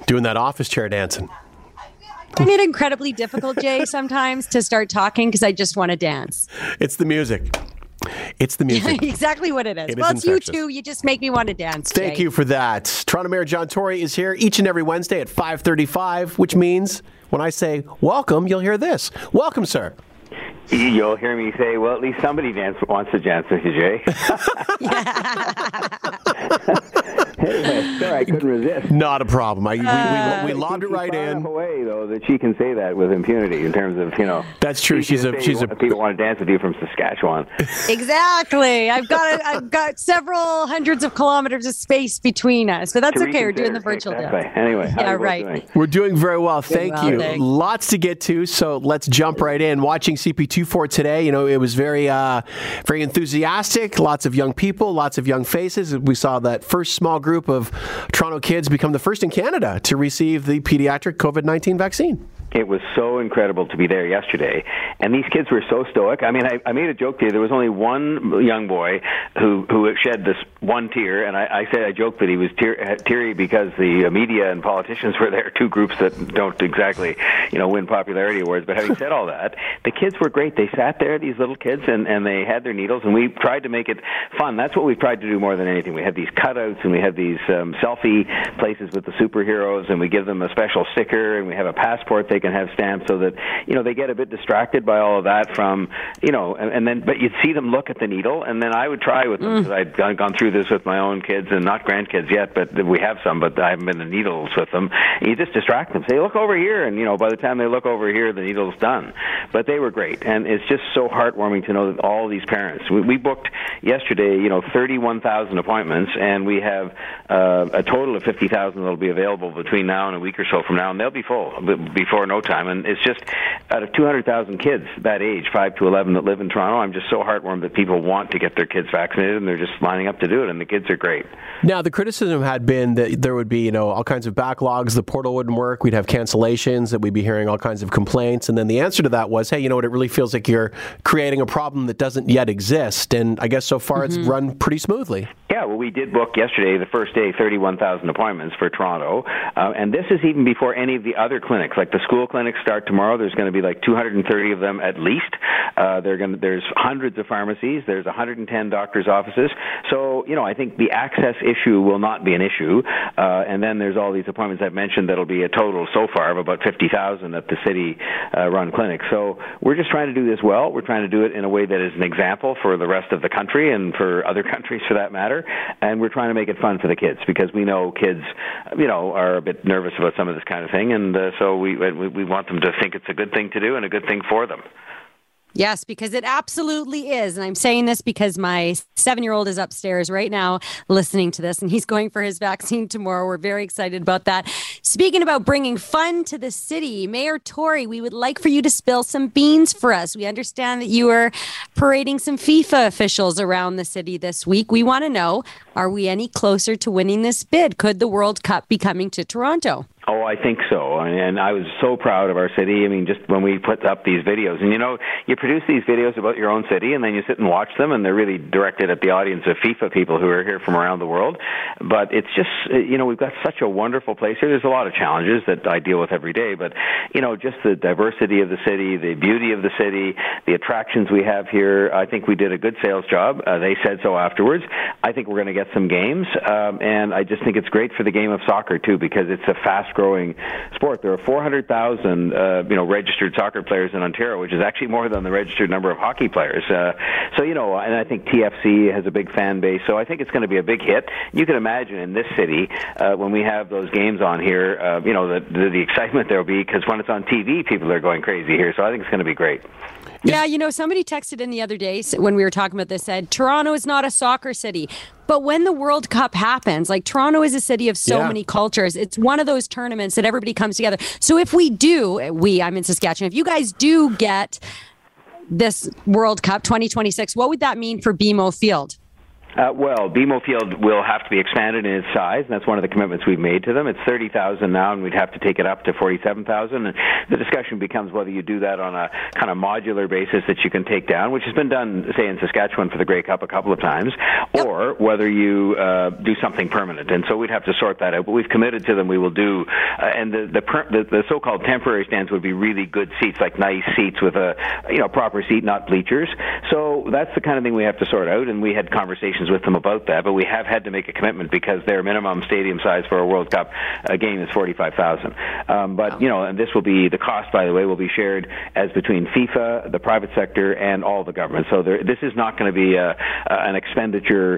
Doing that office chair dancing. I find it incredibly difficult, Jay, sometimes to start talking because I just want to dance. It's the music. It's the music. Exactly what it is. Well, it's you too. You just make me want to dance, Jay. Thank you for that. Toronto Mayor John Tory is here each and every Wednesday at 5:35, which means when I say welcome, you'll hear this. Welcome, sir. You'll hear me say, well, at least somebody wants to dance with you, Jay. Anyway, sorry, I couldn't resist. Not a problem. We lobbed it right in. Away, though, that she can say that with impunity in terms of, That's true. She's a people want to dance with you from Saskatchewan. Exactly. I've got several hundreds of kilometers of space between us, but that's okay. We're doing the virtual dance. Anyway, yeah, right. We're doing very well. Thank you. Thanks. Lots to get to, so let's jump right in. Watching CP24 today, it was very, very enthusiastic. Lots of young people, lots of young faces. We saw that first small group of Toronto kids become the first in Canada to receive the pediatric COVID-19 vaccine. It was so incredible to be there yesterday. And these kids were so stoic. I mean, I made a joke to you. There was only one young boy who shed this one tear, and I joked that he was teary because the media and politicians were there, two groups that don't exactly, win popularity awards. But having said all that, the kids were great. They sat there, these little kids, and they had their needles, and we tried to make it fun. That's what we've tried to do more than anything. We have these cutouts, and we have these selfie places with the superheroes, and we give them a special sticker, and we have a passport they can have stamped so that they get a bit distracted by all of that from and then but you'd see them look at the needle, and then I would try with them because I'd gone through this with my own kids and not grandkids yet, but we have some, but I haven't been to needles with them. And you just distract them, say look over here, and by the time they look over here the needle's done. But they were great, and it's just so heartwarming to know that all these parents, we booked yesterday 31,000 appointments, and we have a total of 50,000 that'll be available between now and a week or so from now, and they'll be full before no time. And it's just out of 200,000 kids that age, 5 to 11, that live in Toronto, I'm just so heartwarmed that people want to get their kids vaccinated, and they're just lining up to do it, and the kids are great. Now, the criticism had been that there would be, all kinds of backlogs, the portal wouldn't work, we'd have cancellations, that we'd be hearing all kinds of complaints, and then the answer to that was, hey, you know what, it really feels like you're creating a problem that doesn't yet exist, and I guess so far it's run pretty smoothly. Yeah, well, we did book yesterday, the first day, 31,000 appointments for Toronto, and this is even before any of the other clinics, like the school clinics start tomorrow. There's going to be like 230 of them at least. There's hundreds of pharmacies. There's 110 doctors' offices. So, I think the access issue will not be an issue. And then there's all these appointments I've mentioned that'll be a total so far of about 50,000 at the city-run clinics. So we're just trying to do this well. We're trying to do it in a way that is an example for the rest of the country and for other countries for that matter. And we're trying to make it fun for the kids because we know kids, are a bit nervous about some of this kind of thing. And so we want them to think it's a good thing to do and a good thing for them. Yes, because it absolutely is. And I'm saying this because my 7-year-old is upstairs right now listening to this, and he's going for his vaccine tomorrow. We're very excited about that. Speaking about bringing fun to the city, Mayor Tory, we would like for you to spill some beans for us. We understand that you are parading some FIFA officials around the city this week. We want to know, are we any closer to winning this bid? Could the World Cup be coming to Toronto? Oh, I think so. And I was so proud of our city. I mean, just when we put up these videos. And, you produce these videos about your own city, and then you sit and watch them, and they're really directed at the audience of FIFA people who are here from around the world. But it's just, we've got such a wonderful place here. There's a lot of challenges that I deal with every day. But, just the diversity of the city, the beauty of the city, the attractions we have here, I think we did a good sales job. They said so afterwards. I think we're going to get some games. And I just think it's great for the game of soccer, too, because it's a fast-growing sport. There are 400,000, registered soccer players in Ontario, which is actually more than the registered number of hockey players. And I think TFC has a big fan base, so I think it's going to be a big hit. You can imagine in this city, when we have those games on here, the excitement there will be, because when it's on TV, people are going crazy here, so I think it's going to be great. Yeah, somebody texted in the other day when we were talking about this, said, Toronto is not a soccer city. But when the World Cup happens, like Toronto is a city of so many cultures. It's one of those tournaments that everybody comes together. So if I'm in Saskatchewan, if you guys do get this World Cup 2026, what would that mean for BMO Field? Well, BMO Field will have to be expanded in its size, and that's one of the commitments we've made to them. It's 30,000 now, and we'd have to take it up to 47,000. And the discussion becomes whether you do that on a kind of modular basis that you can take down, which has been done, say, in Saskatchewan for the Grey Cup a couple of times, or whether you do something permanent. And so we'd have to sort that out. But we've committed to them. We will do, and the so-called temporary stands would be really good seats, like nice seats with a proper seat, not bleachers. So that's the kind of thing we have to sort out. And we had conversations with them about that, but we have had to make a commitment because their minimum stadium size for a World Cup game is 45,000. But and this will be, the cost, by the way, will be shared as between FIFA, the private sector, and all the government. So this is not going to be an expenditure,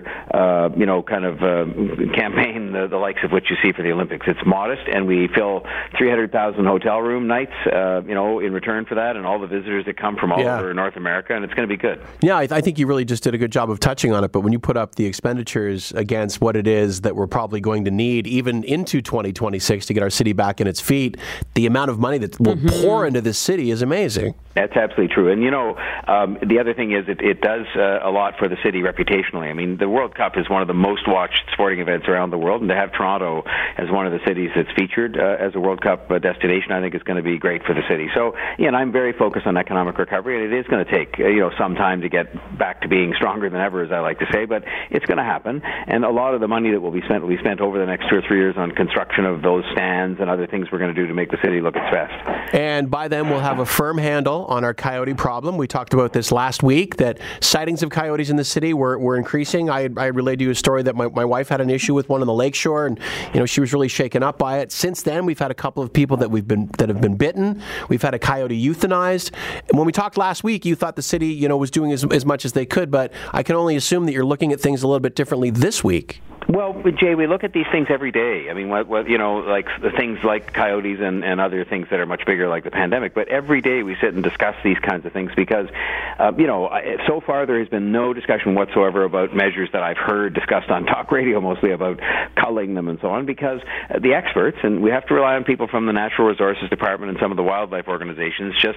campaign the likes of what you see for the Olympics. It's modest, and we fill 300,000 hotel room nights, in return for that, and all the visitors that come from all over North America, and it's going to be good. Yeah, I think you really just did a good job of touching on it, but when you put up the expenditures against what it is that we're probably going to need even into 2026 to get our city back in its feet, the amount of money that will pour into this city is amazing. That's absolutely true. And, the other thing is it does a lot for the city reputationally. I mean, the World Cup is one of the most watched sporting events around the world, and to have Toronto as one of the cities that's featured as a World Cup destination, I think is going to be great for the city. So, and I'm very focused on economic recovery, and it is going to take, some time to get back to being stronger than ever, as I like to say, but it's going to happen. And a lot of the money that will be spent over the next 2 or 3 years on construction of those stands and other things we're going to do to make the city look its best. And by then, we'll have a firm handle on our coyote problem. We talked about this last week, that sightings of coyotes in the city were increasing. I relayed to you a story that my wife had an issue with one on the lakeshore, and she was really shaken up by it. Since then, we've had a couple of people that have been bitten. We've had a coyote euthanized. And when we talked last week, you thought the city, was doing as much as they could, but I can only assume that you're looking at things a little bit differently this week. Well, Jay, we look at these things every day. I mean, like the things like coyotes and other things that are much bigger, like the pandemic. But every day we sit and discuss these kinds of things because, so far there has been no discussion whatsoever about measures that I've heard discussed on talk radio, mostly about culling them and so on, because the experts, and we have to rely on people from the Natural Resources Department and some of the wildlife organizations, just,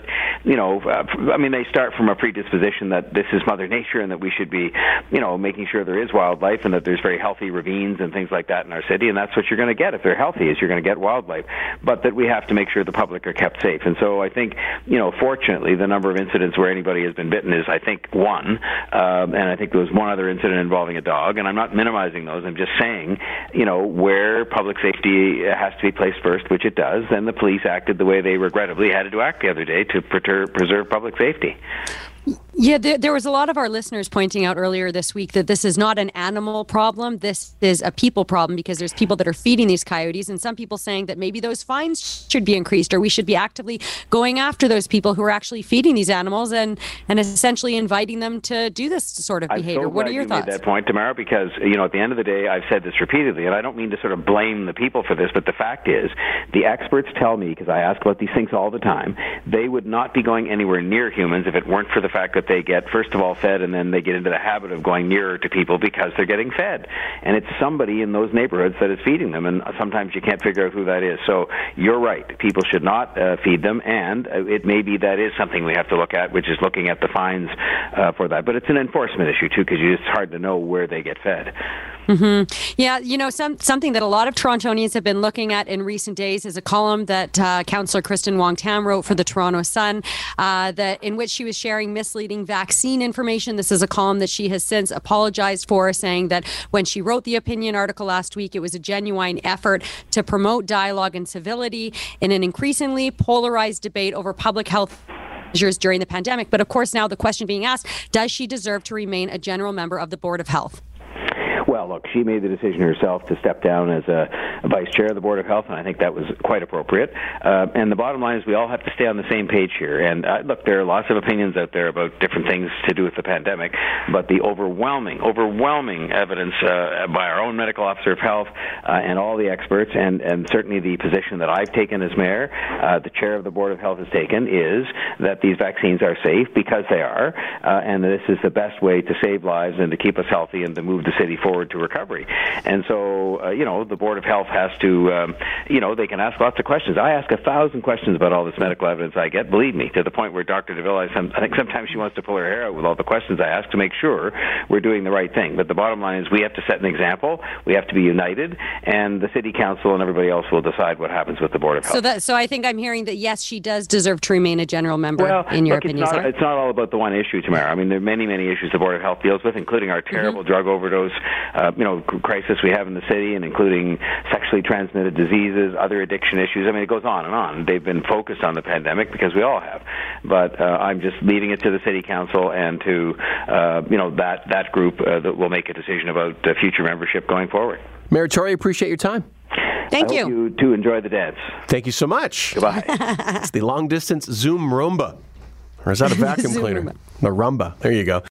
they start from a predisposition that this is Mother Nature and that we should be, making sure there is wildlife and that there's very healthy ravines and things like that in our city, and that's what you're going to get if they're healthy, is you're going to get wildlife. But that we have to make sure the public are kept safe. And so I think, fortunately, the number of incidents where anybody has been bitten is, I think, one. And I think there was one other incident involving a dog, and I'm not minimizing those. I'm just saying, where public safety has to be placed first, which it does, then the police acted the way they regrettably had to act the other day to preserve public safety. Yeah, there was a lot of our listeners pointing out earlier this week that this is not an animal problem. This is a people problem because there's people that are feeding these coyotes, and some people saying that maybe those fines should be increased, or we should be actively going after those people who are actually feeding these animals and essentially inviting them to do this sort of behavior. So what are your thoughts? I'm made that point, Tamara, because, at the end of the day, I've said this repeatedly, and I don't mean to sort of blame the people for this, but the fact is, the experts tell me, because I ask about these things all the time, they would not be going anywhere near humans if it weren't for the fact that they get, first of all, fed, and then they get into the habit of going nearer to people because they're getting fed. And it's somebody in those neighborhoods that is feeding them, and sometimes you can't figure out who that is. So you're right. People should not feed them, and it may be that is something we have to look at, which is looking at the fines for that. But it's an enforcement issue, too, because it's hard to know where they get fed. Mm-hmm. Yeah, something that a lot of Torontonians have been looking at in recent days is a column that Councillor Kristen Wong-Tam wrote for the Toronto Sun, in which she was sharing misleading vaccine information. This is a column that she has since apologized for, saying that when she wrote the opinion article last week, it was a genuine effort to promote dialogue and civility in an increasingly polarized debate over public health measures during the pandemic. But of course, now the question being asked, does she deserve to remain a general member of the Board of Health? Well, look, she made the decision herself to step down as a vice chair of the Board of Health, and I think that was quite appropriate. And the bottom line is we all have to stay on the same page here. And look, there are lots of opinions out there about different things to do with the pandemic, but the overwhelming evidence by our own medical officer of health and all the experts, and certainly the position that I've taken as mayor, the chair of the Board of Health has taken, is that these vaccines are safe because they are, and this is the best way to save lives and to keep us healthy and to move the city forward forward to recovery. And so, the Board of Health has to, they can ask lots of questions. I ask 1,000 questions about all this medical evidence I get, believe me, to the point where Dr. DeVille, I think sometimes she wants to pull her hair out with all the questions I ask to make sure we're doing the right thing. But the bottom line is we have to set an example, we have to be united, and the City Council and everybody else will decide what happens with the Board of Health. So I think I'm hearing that, yes, she does deserve to remain a general member, in your opinion, sir? It's not all about the one issue, Tamara. I mean, there are many, many issues the Board of Health deals with, including our terrible drug overdose crisis we have in the city, and including sexually transmitted diseases, other addiction issues. I mean, it goes on and on. They've been focused on the pandemic because we all have. But I'm just leaving it to the City Council and to that group that will make a decision about future membership going forward. Mayor Tory, appreciate your time. Thank you. I hope you too enjoy the dance. Thank you so much. Goodbye. It's the long distance Zoom Roomba. Or is that a vacuum cleaner? The Rumba. There you go.